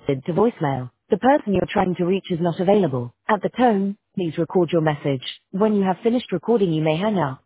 to voicemail. The person you're trying to reach is not available. At the tone, please record your message. When you have finished recording, you may hang up.